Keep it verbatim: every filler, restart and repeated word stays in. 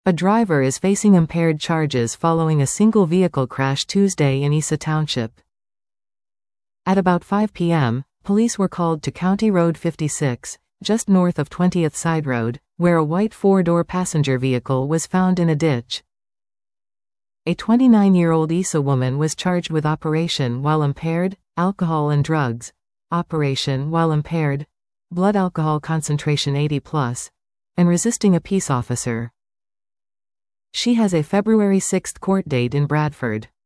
A driver is facing impaired charges following a single vehicle crash Tuesday in Issa Township. At about five p m, police were called to County Road fifty-six, just north of twentieth Side Road, where a white four-door passenger vehicle was found in a ditch. A twenty-nine-year-old Issa woman was charged with operation while impaired, alcohol and drugs, operation while impaired, blood alcohol concentration eighty plus, and resisting a peace officer. She has a February sixth court date in Bradford.